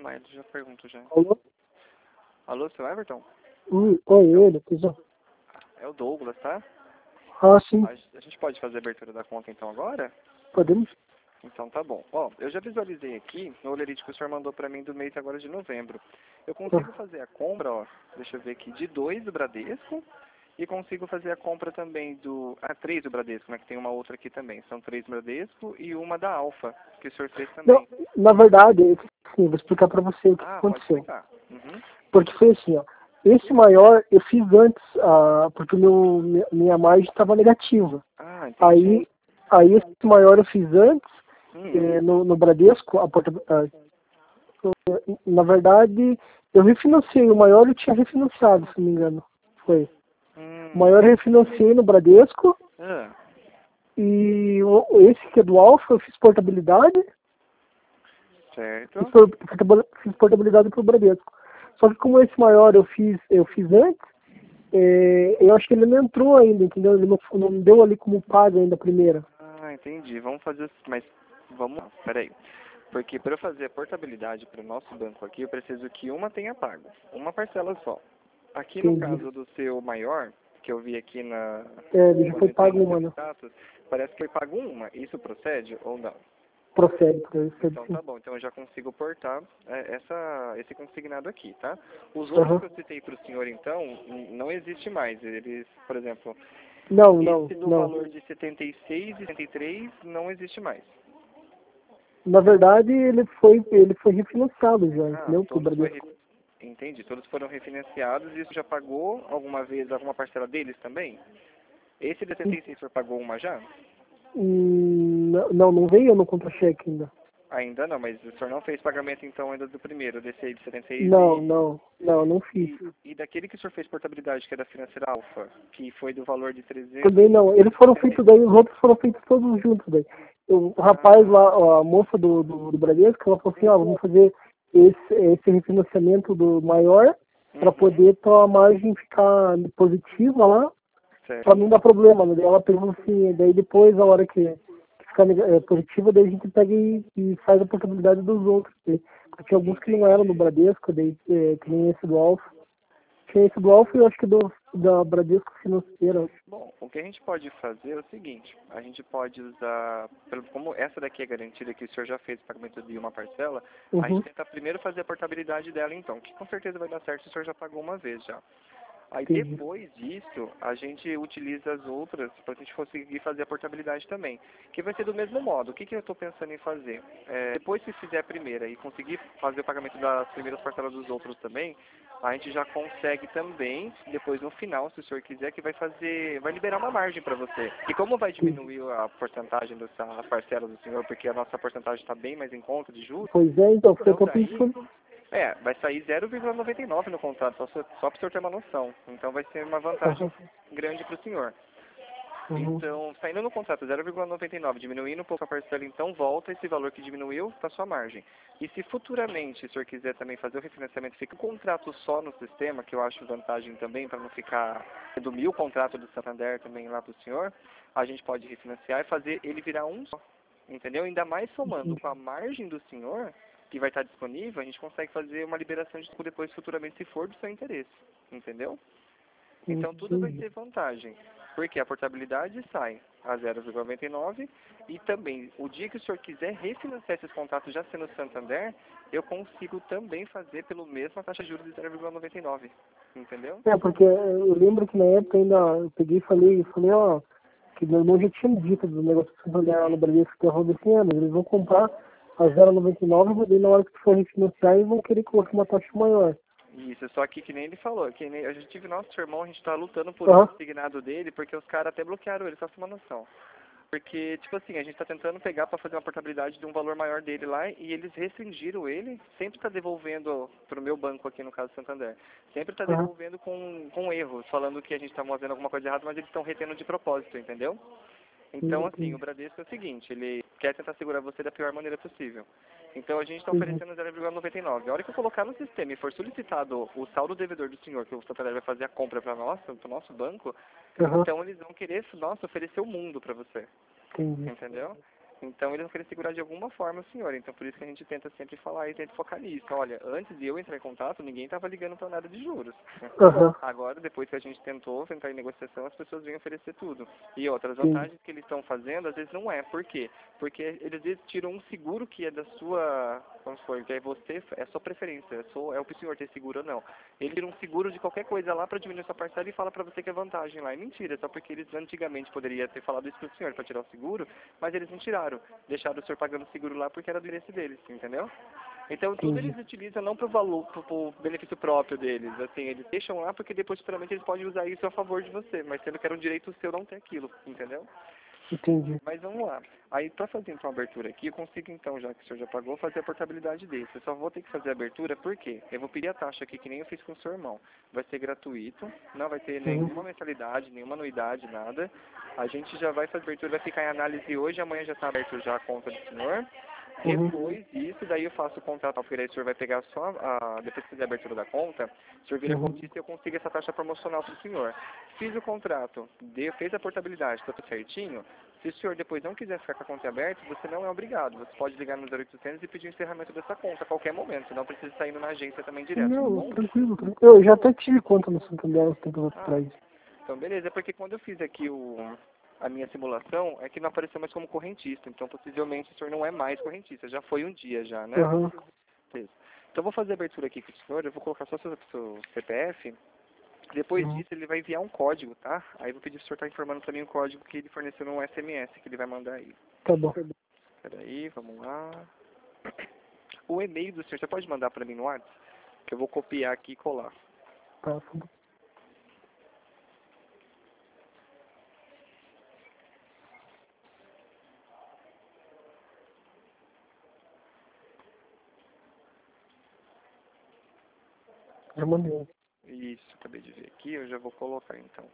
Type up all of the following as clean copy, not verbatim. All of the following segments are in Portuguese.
chamar ele, já pergunto já. Alô? Alô, seu Everton? Oi, ele, pessoal. É o Douglas, tá? Ah, sim, A gente pode fazer a abertura da conta então agora? podemos? Então tá bom. Ó, eu já visualizei aqui no Olerite que o senhor mandou pra mim do mês agora de novembro. Eu consigo fazer a compra, ó, deixa eu ver aqui, de 2 do Bradesco e consigo fazer a compra também do... Ah, 3 do Bradesco, né, que tem uma outra aqui também. São 3 do Bradesco e uma da Alfa, que o senhor fez Não, também. na verdade, sim, vou explicar pra você o que Ah, pode aconteceu. explicar. Uhum. Porque foi assim, ó. Esse maior eu fiz antes, porque minha margem estava negativa. Ah, entendi. Aí esse maior eu fiz antes, Hum, no Bradesco, na verdade, eu refinanciei. O maior eu tinha refinanciado, se não me engano. Foi. O hum. maior eu refinanciei no Bradesco. Ah, E esse que é do Alfa, eu fiz portabilidade. Fiz, certo. fiz portabilidade para o Bradesco. Só que como esse maior eu fiz antes, eu acho que ele não entrou ainda, entendeu? Ele não deu ali como pago ainda a primeira. Ah, entendi. Vamos fazer... Mas vamos lá, peraí. Porque para eu fazer a portabilidade para o nosso banco aqui, eu preciso que uma tenha pago. Uma parcela só. Aqui no Entendi. caso do seu maior, que eu vi aqui Ele já quando foi eu entrei pago no seu uma, né? status, parece que foi pago uma. Isso procede ou não? Procede Então sim. tá bom, então eu já consigo portar esse consignado aqui, tá? Os outros Aham. que eu citei para o senhor, então, não existe mais. Eles, por exemplo, Não, esse do não. valor de 76 e 73 não existe mais. Na verdade, ele foi refinanciado já, Ah, entendeu? Pro todos foi... Bradesco. Entendi, todos foram refinanciados e isso já pagou alguma vez alguma parcela deles também? Esse de 76 o senhor pagou uma já? Não veio no contra-cheque ainda. Ainda não, mas o senhor não fez pagamento então ainda do primeiro, desse aí de 76 Não fiz. e daquele que o senhor fez portabilidade, que é da financeira Alfa, que foi do valor de 300 Também não. Eles foram feitos daí, os outros foram feitos todos juntos daí. O rapaz Ah, lá, ó, a moça do Bradesco, ela falou assim, ó, vamos fazer esse refinanciamento do maior para uhum, poder tua margem ficar positiva lá, para certo. não dar problema, né? Daí ela perguntou assim, daí depois, a hora que ficar positiva, daí a gente pega e faz a portabilidade dos outros. Porque tinha alguns que não eram do Entendi. Bradesco, daí, que nem esse do Alfa. Tinha esse do Alfa e eu acho que da Bradesco Financeira. Bom, o que a gente pode fazer é o seguinte, a gente pode usar, como essa daqui é garantida que o senhor já fez o pagamento de uma parcela, a gente Uhum, tenta primeiro fazer a portabilidade dela então, que com certeza vai dar certo se o senhor já pagou uma vez já. Aí entendi. depois disso, a gente utiliza as outras para a gente conseguir fazer a portabilidade também, que vai ser do mesmo modo. O que, que eu estou pensando em fazer? Depois que fizer a primeira e conseguir fazer o pagamento das primeiras parcelas dos outros também, a gente já consegue também, depois no final, se o senhor quiser, que vai liberar uma margem para você. E como vai diminuir a porcentagem dessa parcela do senhor, porque a nossa porcentagem está bem mais em conta de juros, Pois é, então, foi o então que eu daí pensei. vai sair 0,99 no contrato, só para o senhor ter uma noção. Então vai ser uma vantagem Aham, grande para o senhor. uhum, Então, saindo no contrato 0,99, diminuindo um pouco a parcela, então volta esse valor que diminuiu para sua margem. E se futuramente o senhor quiser também fazer o refinanciamento, fica um contrato só no sistema, que eu acho vantagem também, para não ficar do 1000 contrato do Santander também lá para o senhor, a gente pode refinanciar e fazer ele virar um só. Entendeu? Ainda mais somando entendi, com a margem do senhor, que vai estar disponível, a gente consegue fazer uma liberação de tudo depois futuramente, se for do seu interesse. Entendeu? Então tudo vai entendi. ter vantagem, porque a portabilidade sai a 0,99 e noventa e também o dia que o senhor quiser refinanciar esses contratos já sendo Santander, eu consigo também fazer pelo mesma taxa de juros de 0,99, entendeu? Porque eu lembro que na época ainda eu peguei e falei, ó, que meu irmão já tinha me dito do negócio que você lá no Bradesco, que eu falei assim, mas eles vão comprar a 0,99 e daí na hora que for refinanciar eles vão querer colocar uma taxa maior. Isso, só que nem ele falou, que nem a gente tive nosso irmão, a gente tá lutando por um Aham, consignado dele, porque os caras até bloquearam ele, só pra você ter uma noção. Porque, tipo assim, a gente tá tentando pegar pra fazer uma portabilidade de um valor maior dele lá e eles restringiram ele, sempre tá devolvendo pro meu banco aqui, no caso Santander, sempre tá aham, devolvendo com erros, falando que a gente tá fazendo alguma coisa errada, mas eles estão retendo de propósito, entendeu? Então, assim, o entendi, Bradesco é o seguinte, ele quer tentar segurar você da pior maneira possível. Então, a gente está entendi, oferecendo 0,99. A hora que eu colocar no sistema e for solicitado o saldo devedor do senhor, que o Santander vai fazer a compra para nós, para o nosso banco, aham, então eles vão querer, nossa, oferecer o mundo para você. entendi. Entendeu? Então eles vão querer segurar de alguma forma o senhor. Então por isso que a gente tenta sempre falar e tenta focar nisso. Olha, antes de eu entrar em contato, ninguém estava ligando para nada de juros. Aham. Agora, depois que a gente tentou entrar em negociação, as pessoas vêm oferecer tudo. E outras vantagens que eles estão fazendo, às vezes não é. Por quê? Porque eles às vezes tiram um seguro que é da sua, vamos supor, que é você, é sua preferência, é o senhor ter seguro ou não. Ele tira um seguro de qualquer coisa lá para diminuir sua parcela e fala para você que é vantagem lá. É mentira, só porque eles antigamente poderiam ter falado isso pro senhor para tirar o seguro, mas eles não tiraram. Deixaram o senhor pagando seguro lá porque era do interesse deles, entendeu? Então tudo Entendi. eles utilizam não pro valor, pro benefício próprio deles, assim, eles deixam lá porque depois futuramente eles podem usar isso a favor de você, mas sendo que era um direito seu não ter aquilo, entendeu? Entendi. Mas vamos lá. Aí para fazer então a abertura aqui, eu consigo então, já que o senhor já pagou, fazer a portabilidade desse. Eu só vou ter que fazer a abertura, por quê? Eu vou pedir a taxa aqui, que nem eu fiz com o seu irmão. Vai ser gratuito, não vai ter nenhuma mensalidade, nenhuma anuidade, nada. A gente já vai fazer a abertura, vai ficar em análise hoje, amanhã já está aberto já a conta do senhor. Depois disso, daí eu faço o contrato, porque daí o senhor vai pegar só depois que fizer a abertura da conta, o senhor vira contista e eu consigo essa taxa promocional para o senhor. Fiz o contrato, fez a portabilidade, tá tudo certinho. Se o senhor depois não quiser ficar com a conta aberta, você não é obrigado. Você pode ligar no 0800 e pedir o encerramento dessa conta a qualquer momento. Não precisa sair na agência também direto, tá Não, bom? tranquilo, tranquilo. Eu já até tive conta no Santander uns tempos Ah, atrás. então beleza. É porque quando eu fiz aqui a minha simulação, é que não apareceu mais como correntista. Então possivelmente o senhor não é mais correntista. Já foi um dia já, né? Aham. Beleza. Então eu vou fazer a abertura aqui com o senhor. Eu vou colocar só seu CPF. Depois disso, ele vai enviar um código, tá? Aí eu vou pedir pro senhor estar informando pra mim o código que ele forneceu no SMS que ele vai mandar aí. Tá bom. Peraí, vamos lá. O e-mail do senhor, você pode mandar pra mim no WhatsApp? Que eu vou copiar aqui e colar. Tá, tá bom. Já mandei. Isso, acabei de ver aqui, eu já vou colocar então.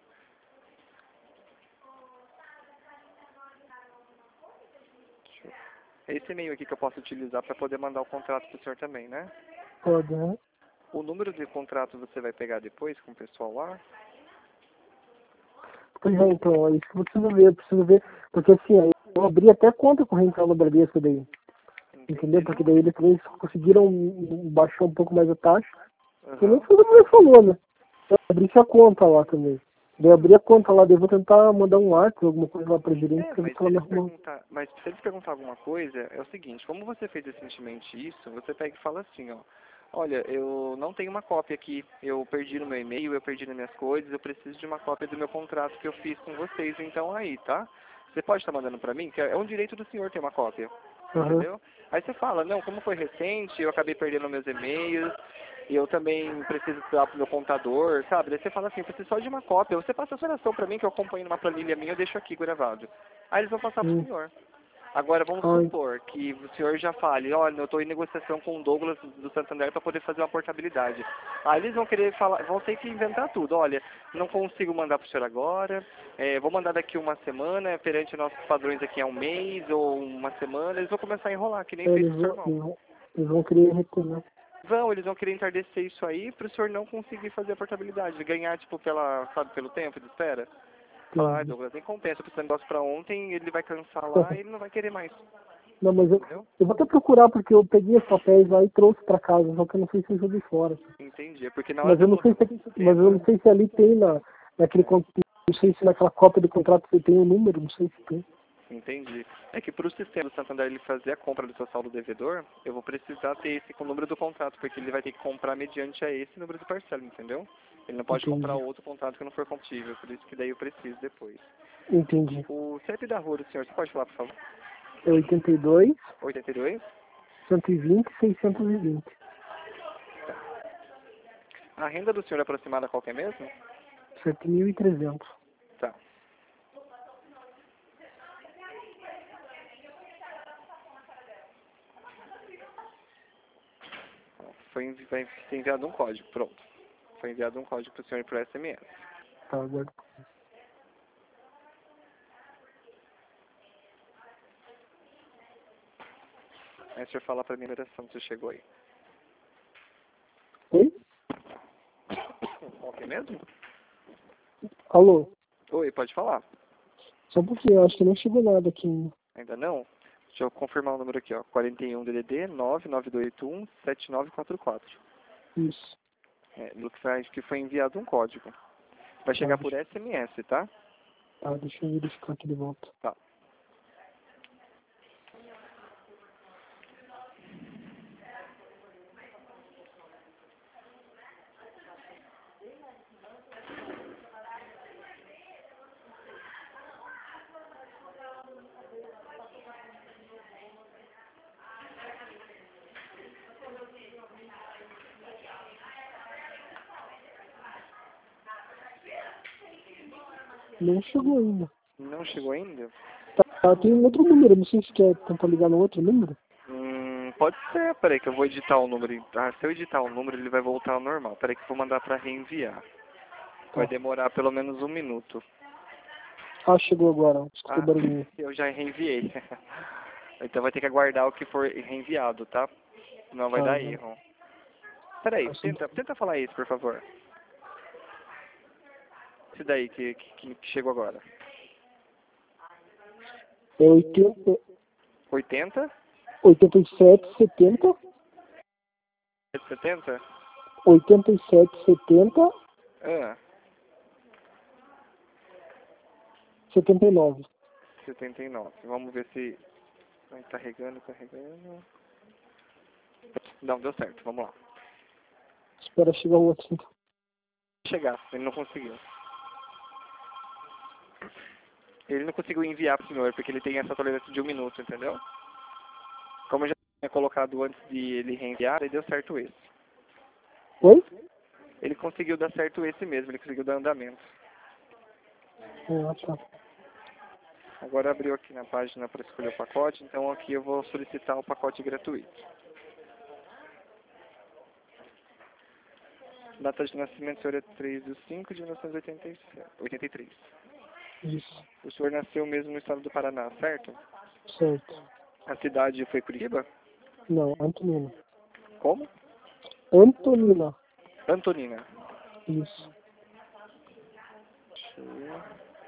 Deixa eu- É esse e-mail aqui que eu posso utilizar para poder mandar o contrato pro senhor também, né? Pode, né? O número de contrato você vai pegar depois com o pessoal lá? Pois é, então, é isso que eu preciso ver, porque assim, aí eu abri até conta corrente lá no Bradesco daí, entendeu? Entendi, Porque não? daí eles também conseguiram baixar um pouco mais a taxa, e nem Aham. todo mundo falou, né? Eu abri a conta lá também. Daí eu abri a conta lá, daí eu vou tentar mandar um WhatsApp, alguma coisa lá pra gerente, pra ver Mas se se ela me eles arruma. perguntar, mas se eles perguntar alguma coisa, é o seguinte, como você fez recentemente isso, você pega e fala assim, ó, olha, eu não tenho uma cópia aqui, eu perdi no meu e-mail, eu perdi nas minhas coisas, eu preciso de uma cópia do meu contrato que eu fiz com vocês, então aí, tá? Você pode estar mandando pra mim, que é um direito do senhor ter uma cópia, Aham. entendeu? Aí você fala, não, como foi recente, eu acabei perdendo meus e-mails, e eu também preciso dar pro meu contador, sabe? Daí você fala assim, eu preciso só de uma cópia. Você passa a sua oração pra mim, que eu acompanho numa planilha minha, eu deixo aqui gravado. Aí eles vão passar pro Sim. senhor. Agora, vamos Ai, supor que o senhor já fale, olha, eu estou em negociação com o Douglas do Santander para poder fazer uma portabilidade. Aí eles vão querer falar, vão ter que inventar tudo. Olha, não consigo mandar para o senhor agora, vou mandar daqui uma semana, perante nossos padrões aqui é um mês ou uma semana, eles vão começar a enrolar, que nem fez eles com o seu vão, irmão. eles vão, eles vão querer retornar. Eles vão querer entardecer isso aí para o senhor não conseguir fazer a portabilidade, ganhar, tipo, sabe, pelo tempo de espera. Falar, Entendi. Douglas, nem compensa, eu preciso de negócio para ontem, ele vai cansar lá e ele não vai querer mais, Não, mas entendeu? eu vou até procurar, porque eu peguei os papéis lá e trouxe pra casa, só que eu não sei se eu joguei fora. Entendi, é porque na hora Mas de eu não colocar sei se, no mas eu sistema, não sei se ali tem naquele, não sei se naquela cópia do contrato você tem o número, não sei se tem. entendi. É que para o sistema do Santander ele fazer a compra do seu saldo devedor, eu vou precisar ter esse com o número do contrato, porque ele vai ter que comprar mediante a esse número de parcela, entendeu? Ele não pode comprar Entendi. outro contrato que não for compatível, por isso que daí eu preciso depois. Entendi. O CEP da rua do senhor, você pode falar, por favor? É 82, 82? 120, 620. A renda do senhor é aproximada qual que é mesmo? 7.300. Tá. Vai ser enviado um código, pronto. Foi enviado um código para o senhor por SMS. Tá, agora. Aí o senhor fala para mim a numeração que você chegou aí. Oi? Qual que é mesmo? Alô? Oi, pode falar. Só um pouquinho, eu acho que não chegou nada aqui ainda. Ainda não? Deixa eu confirmar o número aqui, ó. 41 DDD 99281 7944. Isso. Que foi enviado um código. Vai chegar por SMS, tá? Tá, deixa eu verificar aqui de volta. Tá. Não chegou ainda. Não chegou ainda? Tá, tem um outro número, não sei se quer tentar ligar no outro número. Pode ser, peraí que eu vou editar o número. Se eu editar o número, ele vai voltar ao normal. Peraí que eu vou mandar pra reenviar. Vai demorar pelo menos 1 minuto. Ah, chegou agora, escutei barulhinho. Eu já reenviei. Então vai ter que aguardar o que for reenviado, tá? Não vai dar erro. Peraí, tenta falar isso, por favor. Esse daí que chegou agora. É 80... 80? 87, 70. 70? 87, 70, Ah, 79. 79. Vamos ver se... Vai carregando. Não, deu certo. Vamos lá. Espera chegar o outro então. Chegar, ele não conseguiu. Ele não conseguiu enviar pro senhor, porque ele tem essa tolerância de 1 minuto, entendeu? Como eu já tinha colocado antes de ele reenviar, aí deu certo esse. Oi? Ele conseguiu dar certo esse mesmo, ele conseguiu dar andamento. Tá. Agora abriu aqui na página para escolher o pacote, então aqui eu vou solicitar o pacote gratuito. Data de nascimento, senhor, é 3/5/1983. Isso. O senhor nasceu mesmo no estado do Paraná, certo? Certo. A cidade foi Curitiba? Não, Antonina. Como? Antonina. Antonina. Isso. Deixa eu ver.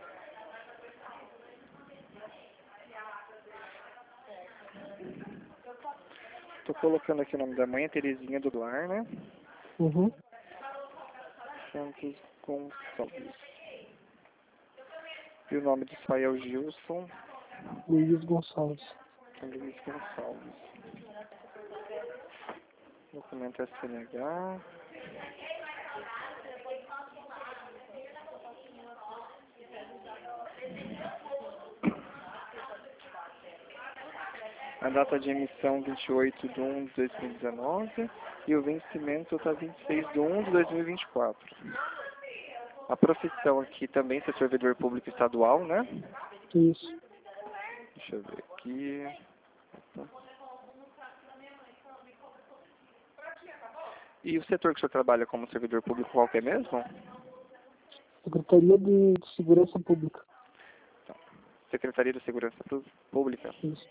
Tô colocando aqui o nome da mãe, é Terezinha do Lar, né? Uhum. Santos Gonçalves. E o nome do pai é o Gilson Luiz Gonçalves. Luiz Gonçalves. Documento SNH. A data de emissão 28/1/2019 e o vencimento está 26/1/2024. A profissão aqui também é servidor público estadual, né? Isso. Deixa eu ver aqui. E o setor que o senhor trabalha como servidor público qual que é mesmo? Secretaria de Segurança Pública. Então, Secretaria de Segurança Pública. Isso.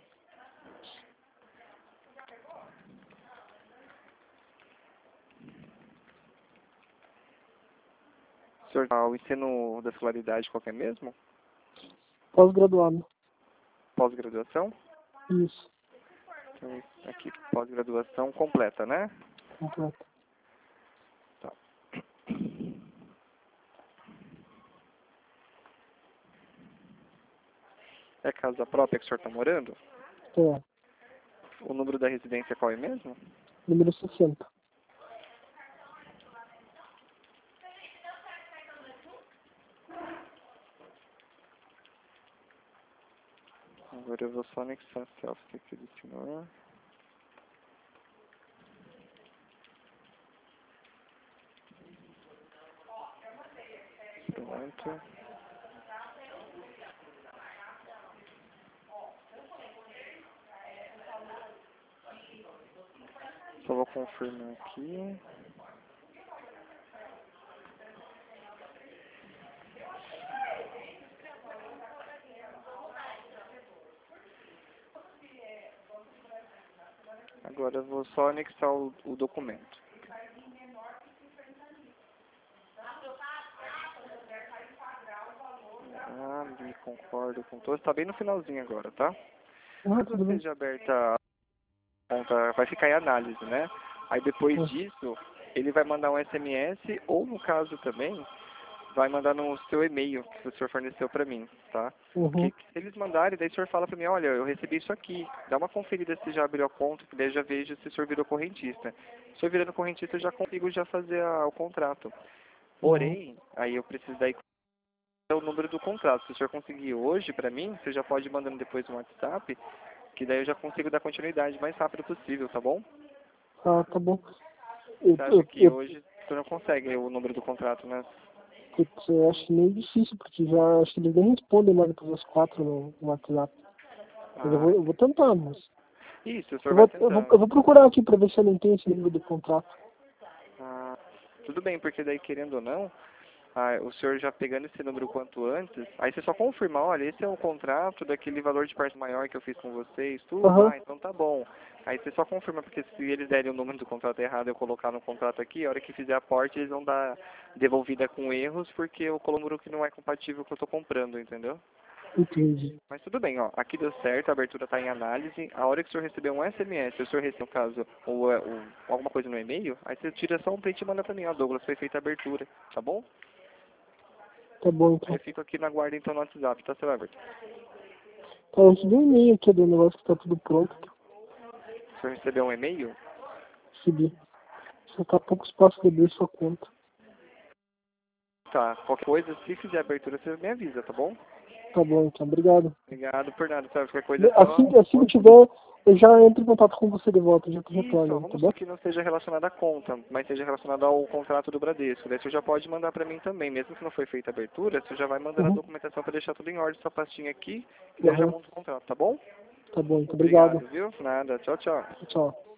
O senhor, o ensino da escolaridade qual que é mesmo? Pós-graduado. Pós-graduação? Isso. Então, aqui, pós-graduação completa, né? Completo. Tá. É casa própria que o senhor está morando? É. O número da residência qual é mesmo? Número 60. Agora eu vou só anexar a selfie aqui do senhor. Pronto. Só vou confirmar aqui. Agora eu vou só anexar o documento. Me concordo com todos. Está bem no finalzinho agora, tá? Ah, Caso tudo bem. seja aberta a conta, vai ficar em análise, né? Aí depois Ah, disso, ele vai mandar um SMS ou, no caso também, vai mandar no seu e-mail que o senhor forneceu para mim, tá? uhum. Que se eles mandarem, daí o senhor fala para mim, olha, eu recebi isso aqui, dá uma conferida se já abriu a conta, que daí eu já vejo se o senhor virou correntista. Se o senhor virando correntista, eu já consigo já fazer o contrato. Uhum. Porém, aí eu preciso daí o número do contrato. Se o senhor conseguir hoje para mim, você já pode ir mandando depois no WhatsApp, que daí eu já consigo dar continuidade o mais rápido possível, tá bom? Ah, tá bom. Eu, Você acha eu, que eu, hoje o senhor não consegue o número do contrato, né? putz, eu acho meio difícil, porque já acho que eles nem respondem mais depois das 4 no WhatsApp. Mas Ah, eu vou tentar, mas. isso, o senhor Eu vai vou, eu, vou, eu tentando. vou procurar aqui pra ver se eu não tenho esse número do contrato. Ah, tudo bem, porque daí, querendo ou não, o senhor já pegando esse número quanto antes, aí você só confirma, olha, esse é o contrato daquele valor de parte maior que eu fiz com vocês, tudo, Aham, então tá bom. Aí você só confirma, porque se eles derem o número do contrato errado e eu colocar no contrato aqui, a hora que fizer a porte, eles vão dar devolvida com erros, porque eu coloco um número que não é compatível com o que eu tô comprando, entendeu? entendi. Mas tudo bem, ó, aqui deu certo, a abertura está em análise. A hora que o senhor receber um SMS, se o senhor receber, no caso, alguma coisa no e-mail, aí você tira só um print e manda para mim, ó, Douglas, foi feita a abertura, tá bom? Tá bom, Aí então. eu fico aqui na guarda então no WhatsApp, tá, seu Everton? Tá, eu recebi um e-mail aqui do negócio que tá tudo pronto. O senhor recebeu um e-mail? Recebi. Só tá pouco espaço de abrir sua conta. Tá, qualquer coisa, se fizer a abertura, você me avisa, tá bom? Tá bom, então. Obrigado. Obrigado por nada, sabe? Qualquer coisa é Assim, só... assim que tiver, eu já entro em contato com você de volta. Já te Isso, retorno, tá vamos bom? supor que não seja relacionado à conta, mas seja relacionado ao contrato do Bradesco. Daí você já pode mandar para mim também, mesmo que não foi feita a abertura, você já vai mandando a Uhum. documentação para deixar tudo em ordem, sua pastinha aqui, que daí eu já Uhum. monto o contrato, tá bom? Tá bom, então. Obrigado. Obrigado, viu? Nada, tchau, tchau. Tchau.